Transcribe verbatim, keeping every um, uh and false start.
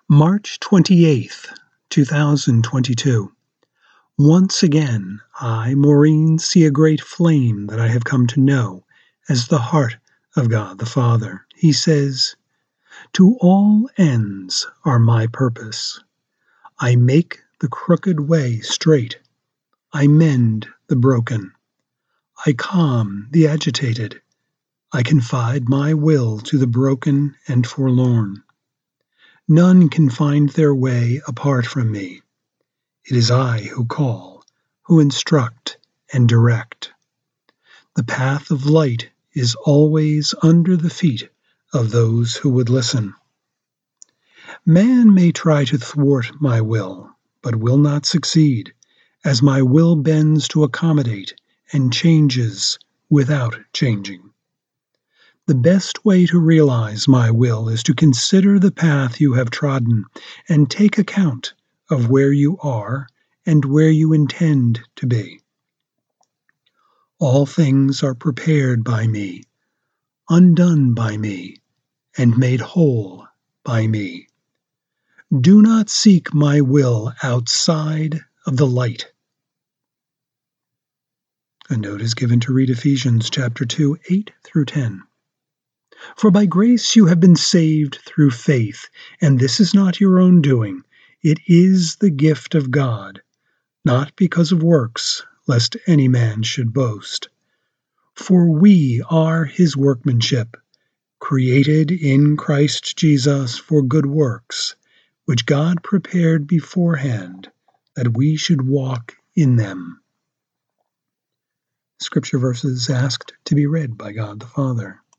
March twenty-eighth, two thousand twenty-two. Once again, I, Maureen, see a great flame that I have come to know as the heart of God the Father. He says, "To all ends are my purpose. I make the crooked way straight. I mend the broken. I calm the agitated. I confide my will to the broken and forlorn. None can find their way apart from me. It is I who call, who instruct and direct. The path of light is always under the feet of those who would listen. Man may try to thwart my will, but will not succeed, as my will bends to accommodate and changes without changing. The best way to realize my will is to consider the path you have trodden and take account of where you are and where you intend to be. All things are prepared by me, undone by me, and made whole by me. Do not seek my will outside of the light." A note is given to read Ephesians chapter two, eight through ten. "For by grace you have been saved through faith, and this is not your own doing. It is the gift of God, not because of works, lest any man should boast. For we are his workmanship, created in Christ Jesus for good works, which God prepared beforehand that we should walk in them." Scripture verses asked to be read by God the Father.